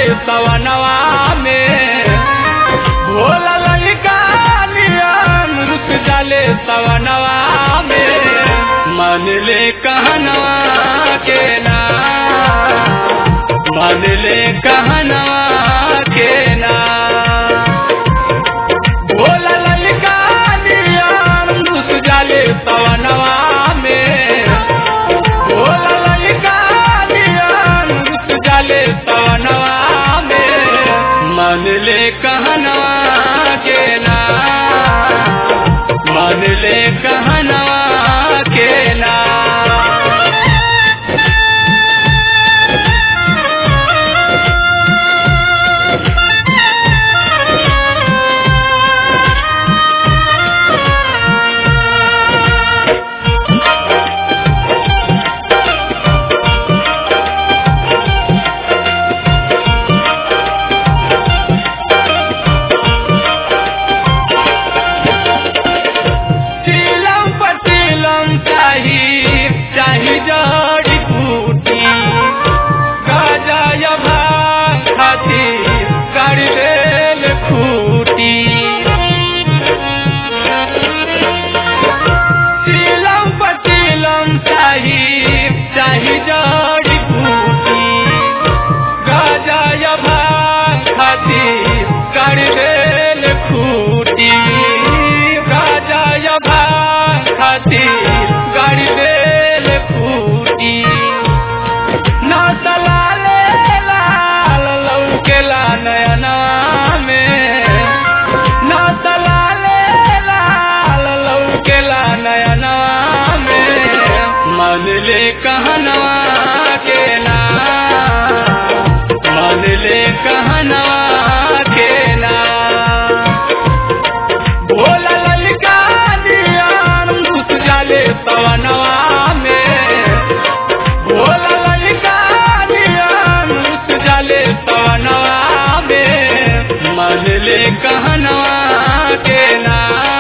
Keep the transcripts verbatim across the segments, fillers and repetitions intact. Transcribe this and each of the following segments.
सवनवा में भोला ललिका नियन रुक जाले सवनवा में मान ले कहनवा के ना मान ले कहनवा के ना भोला ललिका नियन रुक जाले सवनवा में भोला ललिका नियन रुक जाले सवनवा में मान ले कहनवा के ना मान ले कहनवा के ना मान ले कहनवा के ना मान ले कहनवा के ना भोला ललिका नियन घुस जाले सवनवा में भोला ललिका नियन घुस जाले सवनवा में मान ले कहनवा के ना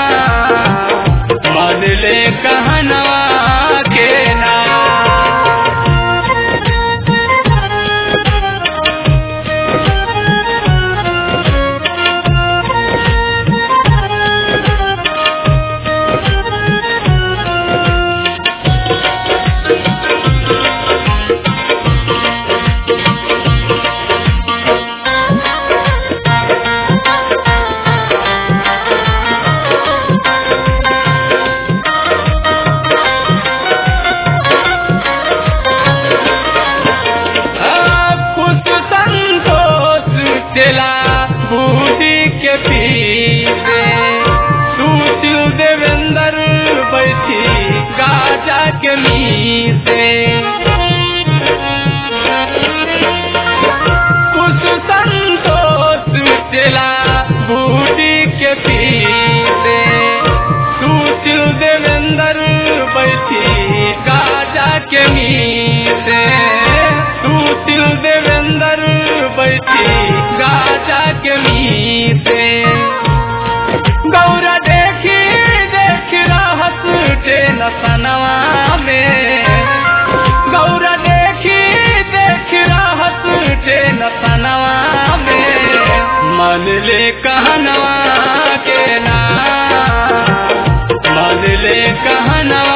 मान ले कहनवा के ना गाजा के मीसे कुछ संतोष चला बूटी के पीसे सुशील देवेंद्र बैठी गाजा के मीसे सुशील देवेंद्र बैठी गाजा के मीसे गौरा देखी देख रहत नसनवा में गौरा देखी देख रहत नसनवा में मान ले कहनवा के ना मान ले कहनवा